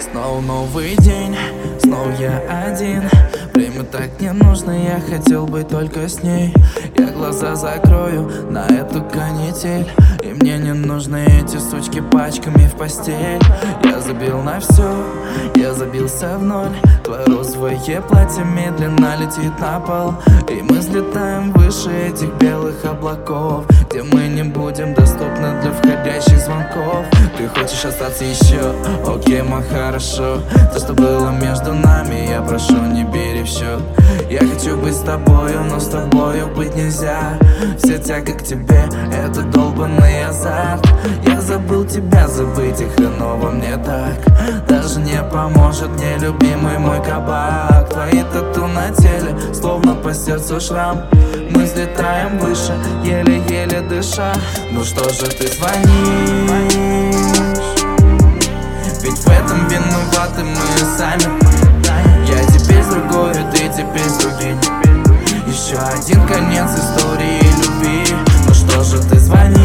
Снова новый день, снова я один. Время так не нужно, я хотел быть только с ней. Я глаза закрою на эту канитель, и мне не нужны эти сучки пачками в постель. Я забил на все, я забился в ноль. Твое розовое платье медленно летит на пол, и мы взлетаем выше этих белых облаков, где мы не будем доступны для входящих звонков. Ты хочешь остаться еще? Окей, мой, хорошо. То, что было между нами, я прошу, не бери в счет. Я хочу быть с тобою, но с тобою быть нельзя. Вся тяга к тебе — это долбанный азарт. Я забыл тебя, забыть и хреново мне так. Даже не поможет мне любимый мой кабак. Твои тату на теле, словно по сердцу шрам. Мы взлетаем выше, еле-еле дыша. Ну что же ты звонишь? Ведь в этом виноваты мы сами. Я теперь с другой, ты теперь с другим. Еще один конец истории любви. Ну что же ты звонишь?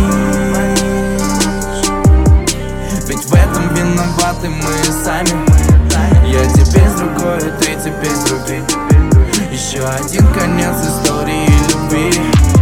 Ведь в этом виноваты мы сами. Я теперь с другой, ты теперь с другим. Еще один конец истории любви.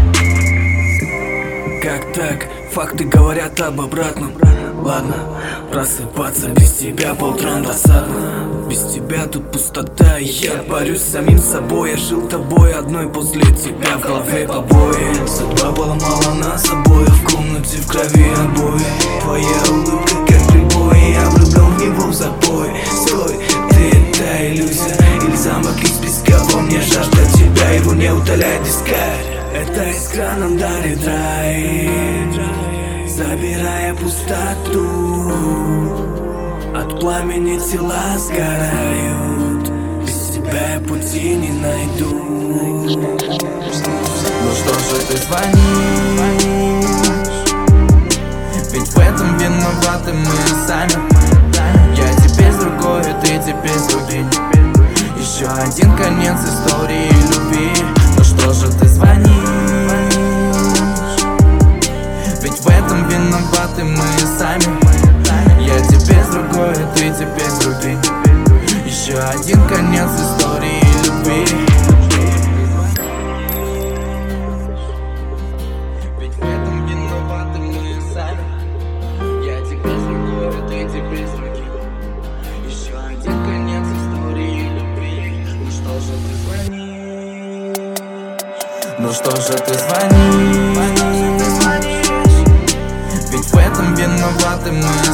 Как так? Факты говорят об обратном. Ладно, просыпаться без тебя полтрон досадно. Без тебя тут пустота, и я борюсь с самим собой. Я жил тобой одной, после тебя в голове побои. Судьба поломала нас обоих, в комнате в крови обои. Твоя улыбка как прибой, я влюблен в него в запой. Стой, ты это иллюзия или замок из песка? Во мне жажда тебя, его не утоляет дискарь. Эта искра нам дарит рай, забирая пустоту. От пламени тела сгорают, без тебя я пути не найду. Ну что же ты звонишь? Ведь в этом виноваты мы сами. Я теперь с другой, ты теперь с другим. Еще один конец истории любви. Ну что же ты звонишь? Ведь в этом виноваты мы сами. Я теперь с другой, ты теперь с другим. Еще один конец истории любви. Ведь в этом виноваты мы сами. Я теперь с другой, ты теперь с другим. Еще один конец истории любви. Ну что же ты звонишь? Ну что же ты звонишь? Ведь в этом виноваты мы